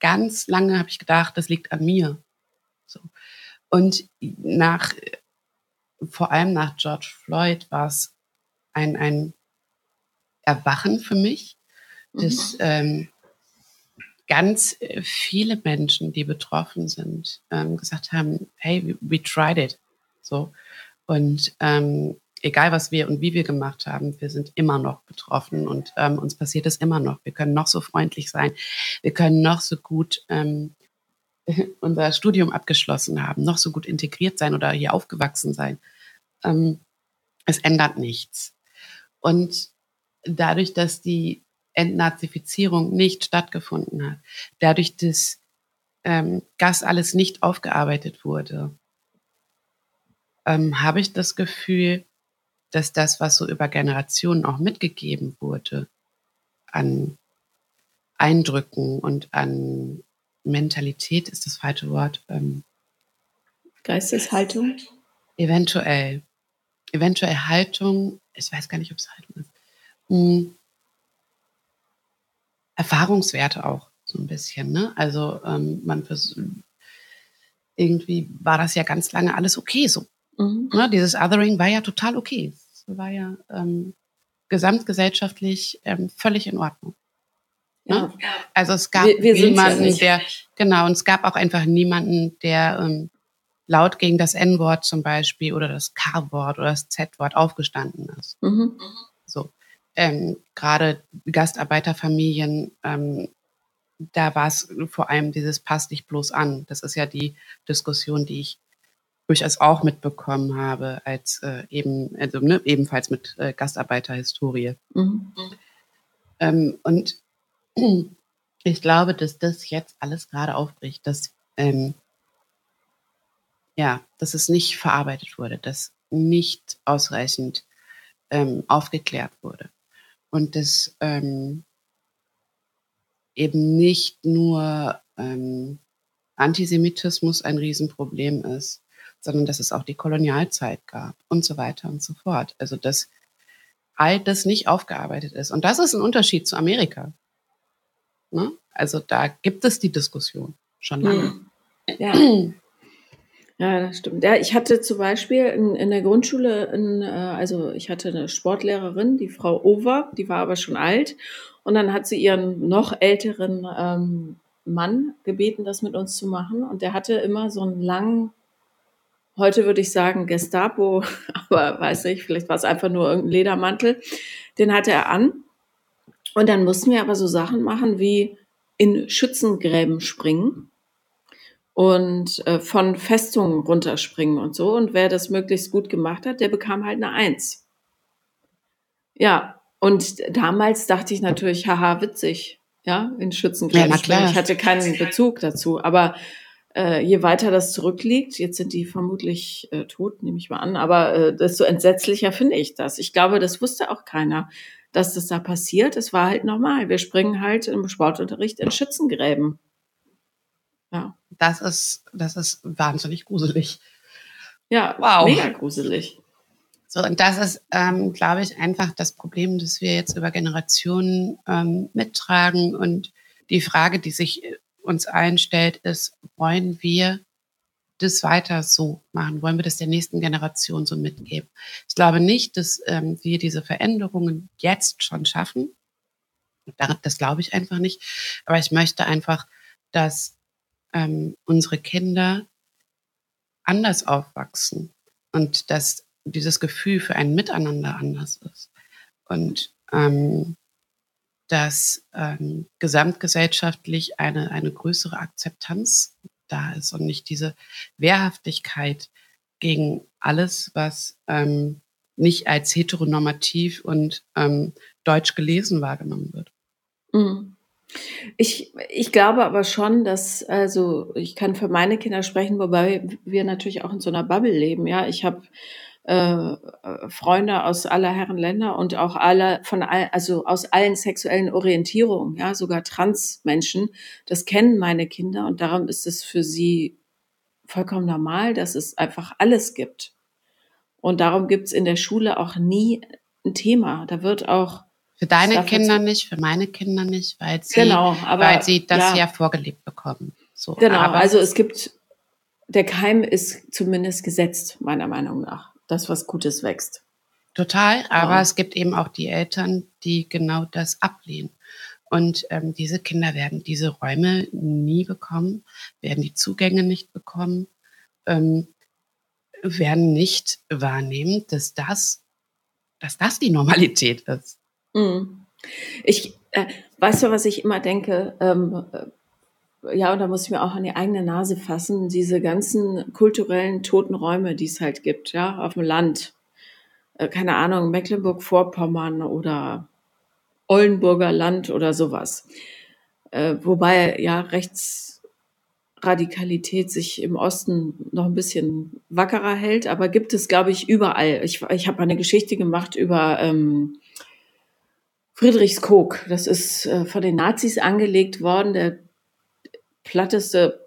ganz lange habe ich gedacht, das liegt an mir. So. Und nach, vor allem nach George Floyd war es ein, ein Erwachen für mich, dass mhm. ähm, ganz viele Menschen, die betroffen sind, ähm, gesagt haben, hey, we, we tried it. So. Und ähm, egal, was wir und wie wir gemacht haben, wir sind immer noch betroffen und ähm, uns passiert es immer noch. Wir können noch so freundlich sein, wir können noch so gut ähm, unser Studium abgeschlossen haben, noch so gut integriert sein oder hier aufgewachsen sein. Ähm, es ändert nichts. Und dadurch, dass die Entnazifizierung nicht stattgefunden hat, dadurch, dass ähm, das alles nicht aufgearbeitet wurde, ähm, habe ich das Gefühl, dass das, was so über Generationen auch mitgegeben wurde, an Eindrücken und an Mentalität ist das falsche Wort. Ähm, Geisteshaltung? Eventuell. Eventuell Haltung, ich weiß gar nicht, ob es Haltung ist. Hm. Erfahrungswerte auch so ein bisschen, ne? Also ähm, man vers- irgendwie war das ja ganz lange alles okay so. Mhm. Ne? Dieses Othering war ja total okay. Es war ja ähm, gesamtgesellschaftlich ähm, völlig in Ordnung. Ja. Ne? Also es gab wir, wir niemanden, ja der, genau, und es gab auch einfach niemanden, der ähm, laut gegen das En-Wort zum Beispiel oder das K-Wort oder das Z-Wort aufgestanden ist. Mhm. So. Ähm, gerade Gastarbeiterfamilien, ähm, da war es vor allem dieses Pass dich bloß an. Das ist ja die Diskussion, die ich durchaus auch mitbekommen habe, als äh, eben, also ne, ebenfalls mit äh, Gastarbeiterhistorie. Mhm. Ähm, und ich glaube, dass das jetzt alles gerade aufbricht, dass ähm, ja, dass es nicht verarbeitet wurde, dass nicht ausreichend ähm, aufgeklärt wurde. Und dass ähm, eben nicht nur ähm, Antisemitismus ein Riesenproblem ist, sondern dass es auch die Kolonialzeit gab und so weiter und so fort. Also dass all das nicht aufgearbeitet ist. Und das ist ein Unterschied zu Amerika. Ne? Also da gibt es die Diskussion schon lange. Ja. Ja, das stimmt. Ja, ich hatte zum Beispiel in, in der Grundschule, in, also ich hatte eine Sportlehrerin, die Frau Over, die war aber schon alt. Und dann hat sie ihren noch älteren ähm, Mann gebeten, das mit uns zu machen. Und der hatte immer so einen langen, heute würde ich sagen Gestapo, aber weiß nicht, vielleicht war es einfach nur irgendein Ledermantel. Den hatte er an. Und dann mussten wir aber so Sachen machen wie in Schützengräben springen und äh, von Festungen runterspringen und so. Und wer das möglichst gut gemacht hat, der bekam halt eine Eins. Ja, und damals dachte ich natürlich, haha, witzig, ja, in Schützengräben ja, springen. Ich hatte keinen Bezug dazu, aber äh, je weiter das zurückliegt, jetzt sind die vermutlich äh, tot, nehme ich mal an, aber äh, desto entsetzlicher finde ich das. Ich glaube, das wusste auch keiner, dass das da passiert. Es war halt normal. Wir springen halt im Sportunterricht in Schützengräben. Ja. Das ist, das ist wahnsinnig gruselig. Ja, wow. Mega gruselig. So, und das ist, ähm, glaube ich, einfach das Problem, das wir jetzt über Generationen ähm, mittragen. Und die Frage, die sich uns allen stellt, ist, wollen wir das weiter so machen? Wollen wir das der nächsten Generation so mitgeben? Ich glaube nicht, dass ähm, wir diese Veränderungen jetzt schon schaffen. Das glaube ich einfach nicht. Aber ich möchte einfach, dass ähm, unsere Kinder anders aufwachsen und dass dieses Gefühl für ein Miteinander anders ist. Und ähm, dass ähm, gesamtgesellschaftlich eine, eine größere Akzeptanz da ist und nicht diese Wehrhaftigkeit gegen alles, was ähm, nicht als heteronormativ und ähm, deutsch gelesen wahrgenommen wird. Mhm. Ich, ich glaube aber schon, dass, also ich kann für meine Kinder sprechen, wobei wir natürlich auch in so einer Bubble leben. Ja, ich habe äh, Freunde aus aller Herren Länder und auch alle von all, also aus allen sexuellen Orientierungen, ja, sogar Transmenschen. Das kennen meine Kinder und darum ist es für sie vollkommen normal, dass es einfach alles gibt. Und darum gibt es in der Schule auch nie ein Thema. Da wird auch Für deine Kinder nicht, für meine Kinder nicht, weil sie, genau, aber, weil sie das ja, ja vorgelebt bekommen. So, genau, aber, also es gibt, der Keim ist zumindest gesetzt, meiner Meinung nach, dass was Gutes wächst. Total, aber ja. es gibt eben auch die Eltern, die genau das ablehnen. Und ähm, diese Kinder werden diese Räume nie bekommen, werden die Zugänge nicht bekommen, ähm, werden nicht wahrnehmen, dass das, dass das die Normalität ist. Mhm. Ich, äh, weißt du, was ich immer denke? Ähm, äh, ja, und da muss ich mir auch an die eigene Nase fassen, diese ganzen kulturellen toten Räume, die es halt gibt, ja, auf dem Land. Äh, keine Ahnung, Mecklenburg-Vorpommern oder Oldenburger Land oder sowas. Äh, wobei ja Rechtsradikalität sich im Osten noch ein bisschen wackerer hält, aber gibt es, glaube ich, überall. Ich, ich habe eine Geschichte gemacht über ähm, Friedrichskoog. Das ist äh, von den Nazis angelegt worden, der platteste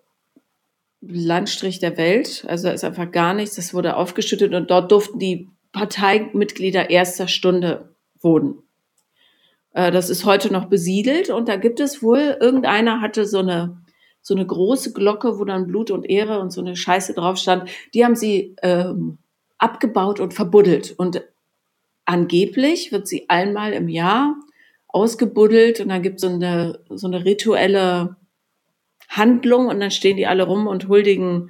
Landstrich der Welt. Also da ist einfach gar nichts. Das wurde aufgeschüttet und dort durften die Parteimitglieder erster Stunde wohnen. Äh, das ist heute noch besiedelt und da gibt es wohl, irgendeiner hatte so eine, so eine große Glocke, wo dann Blut und Ehre und so eine Scheiße drauf stand. Die haben sie ähm, abgebaut und verbuddelt. Und angeblich wird sie einmal im Jahr ausgebuddelt und dann gibt es so eine, so eine rituelle Handlung und dann stehen die alle rum und huldigen,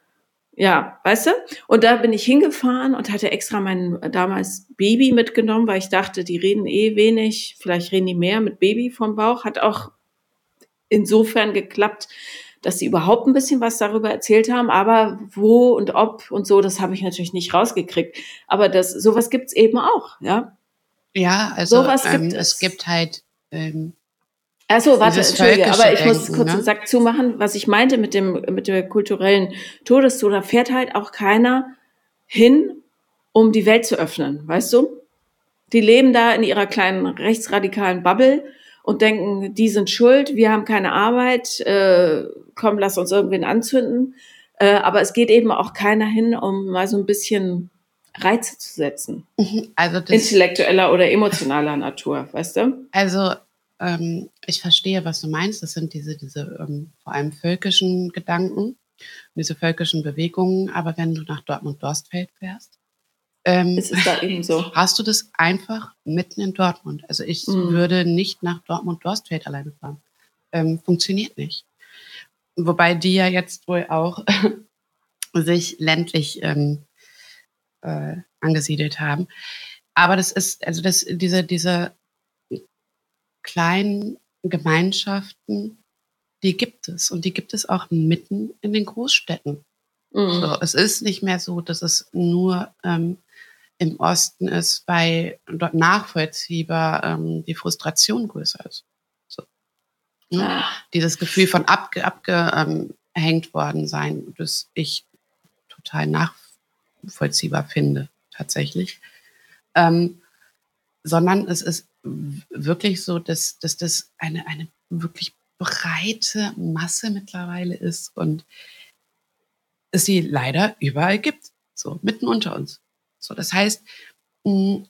ja, weißt du? Und da bin ich hingefahren und hatte extra mein damals Baby mitgenommen, weil ich dachte, die reden eh wenig, vielleicht reden die mehr mit Baby vom Bauch. Hat auch insofern geklappt, dass sie überhaupt ein bisschen was darüber erzählt haben, aber wo und ob und so, das habe ich natürlich nicht rausgekriegt. Aber das, sowas gibt's eben auch, ja? Ja, also Sowas ähm, gibt es. es gibt halt ähm, Achso, warte, dieses Entschuldige, aber ich völkische muss Denken, kurz ne? den Sack zumachen. Was ich meinte mit dem, mit der kulturellen Todestod, da fährt halt auch keiner hin, um die Welt zu öffnen, weißt du? Die leben da in ihrer kleinen rechtsradikalen Bubble und denken, die sind schuld, wir haben keine Arbeit, äh, komm, lass uns irgendwen anzünden. Äh, aber es geht eben auch keiner hin, um mal so ein bisschen Reize zu setzen. Also das, intellektueller oder emotionaler Natur, weißt du? Also ähm, ich verstehe, was du meinst. Das sind diese, diese ähm, vor allem völkischen Gedanken, diese völkischen Bewegungen. Aber wenn du nach Dortmund-Dorstfeld fährst, ähm, Es ist da eben so. hast du das einfach mitten in Dortmund. Also ich Mm. würde nicht nach Dortmund-Dorstfeld alleine fahren. Ähm, funktioniert nicht. Wobei die ja jetzt wohl auch sich ländlich ähm, äh, angesiedelt haben. Aber das ist, also das, diese, diese kleinen Gemeinschaften, die gibt es. Und die gibt es auch mitten in den Großstädten. Mm. So, es ist nicht mehr so, dass es nur ähm, im Osten ist, weil dort nachvollziehbar ähm, die Frustration größer ist. So. Ne? Ah. Dieses Gefühl von abge, abgehängt worden sein, das ich total nachvollziehbar finde, tatsächlich. Ähm, sondern es ist wirklich so, dass, dass das eine, eine wirklich breite Masse mittlerweile ist und es sie leider überall gibt, so mitten unter uns. So, das heißt, mh,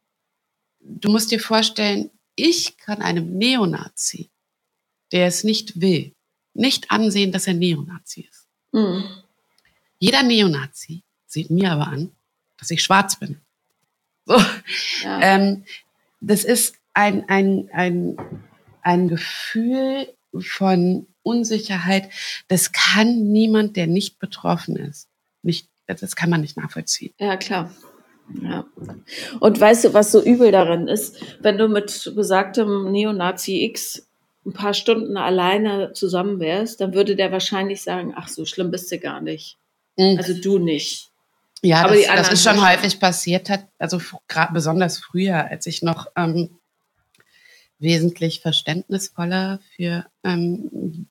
du musst dir vorstellen, ich kann einem Neonazi, der es nicht will, nicht ansehen, dass er Neonazi ist. Mm. Jeder Neonazi sieht mir aber an, dass ich schwarz bin. So. Ja. Ähm, das ist ein, ein, ein, ein Gefühl von Unsicherheit. Das kann niemand, der nicht betroffen ist, nicht, das kann man nicht nachvollziehen. Ja, klar. Ja. Und weißt du, was so übel daran ist? Wenn du mit besagtem Neonazi X ein paar Stunden alleine zusammen wärst, dann würde der wahrscheinlich sagen, ach, so schlimm bist du gar nicht. Mhm. Also du nicht. Ja, Aber das, die anderen das ist schon schon. häufig passiert, hat, also gerade besonders früher, als ich noch ähm, wesentlich verständnisvoller für ähm,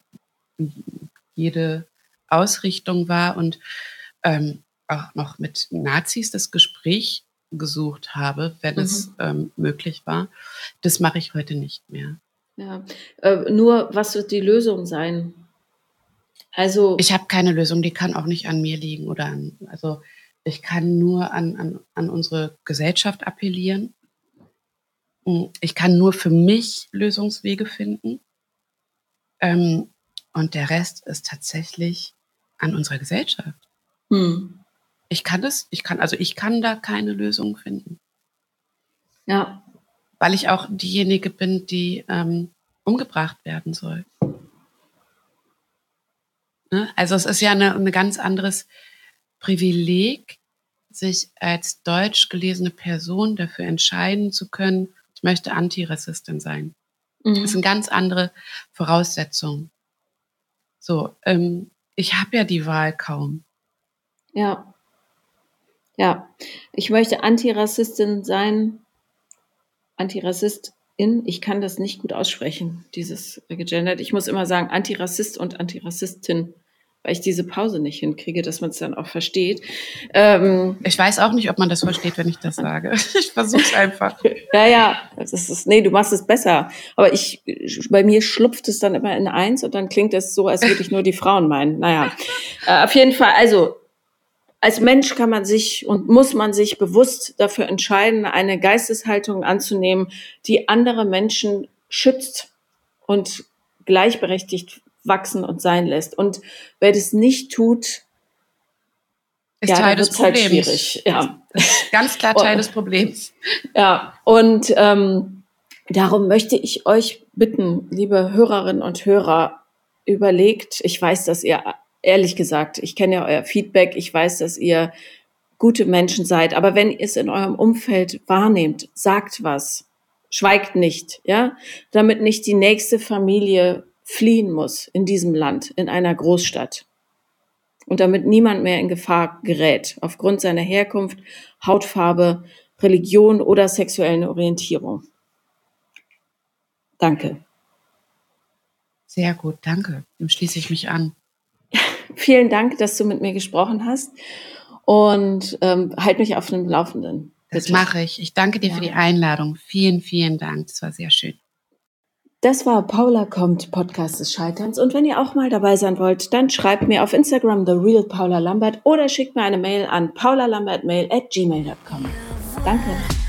jede Ausrichtung war und ähm, auch noch mit Nazis das Gespräch gesucht habe, wenn Mhm. es ähm, möglich war. Das mache ich heute nicht mehr. Ja. Äh, nur, was wird die Lösung sein? Also, Ich habe keine Lösung, die kann auch nicht an mir liegen oder an, also ich kann nur an, an, an unsere Gesellschaft appellieren, Ich kann nur für mich Lösungswege finden. Ähm, und der Rest ist tatsächlich an unserer Gesellschaft. Hm. Ich kann das, ich kann, also ich kann da keine Lösung finden. Ja. Weil ich auch diejenige bin, die ähm, umgebracht werden soll. Ne? Also es ist ja eine, ein ganz anderes Privileg, sich als deutsch gelesene Person dafür entscheiden zu können, ich möchte Antirassistin sein. Mhm. Das sind ganz andere Voraussetzungen. So, ähm, ich habe ja die Wahl kaum. Ja. Ja, ich möchte Antirassistin sein, Antirassistin, ich kann das nicht gut aussprechen, dieses gegendert. Ich muss immer sagen Antirassist und Antirassistin, weil ich diese Pause nicht hinkriege, dass man es dann auch versteht. Ähm, ich weiß auch nicht, ob man das versteht, wenn ich das sage. Ich versuche es einfach. Ja, ja, das ist, nee, du machst es besser. Aber ich, bei mir schlupft es dann immer in eins und dann klingt es so, als würde ich nur die Frauen meinen. Naja, äh, auf jeden Fall, also als Mensch kann man sich und muss man sich bewusst dafür entscheiden, eine Geisteshaltung anzunehmen, die andere Menschen schützt und gleichberechtigt wachsen und sein lässt. Und wer das nicht tut, ist ja, Teil des Problems. Halt schwierig. Ja. Das ist ganz klar Teil des Problems. Ja, und ähm, darum möchte ich euch bitten, liebe Hörerinnen und Hörer, überlegt, ich weiß, dass ihr ehrlich gesagt, ich kenne ja euer Feedback, ich weiß, dass ihr gute Menschen seid, aber wenn ihr es in eurem Umfeld wahrnehmt, sagt was, schweigt nicht, ja, damit nicht die nächste Familie fliehen muss in diesem Land, in einer Großstadt und damit niemand mehr in Gefahr gerät, aufgrund seiner Herkunft, Hautfarbe, Religion oder sexuellen Orientierung. Danke. Sehr gut, danke. Dem schließe ich mich an. Vielen Dank, dass du mit mir gesprochen hast und ähm, halt mich auf dem Laufenden. Bitte. Das mache ich. Ich danke dir ja. für die Einladung. Vielen, vielen Dank. Das war sehr schön. Das war Paula kommt, Podcast des Scheiterns. Und wenn ihr auch mal dabei sein wollt, dann schreibt mir auf Instagram The Real Paula Lambert oder schickt mir eine Mail an paulalambert mail at gmail dot com. Danke.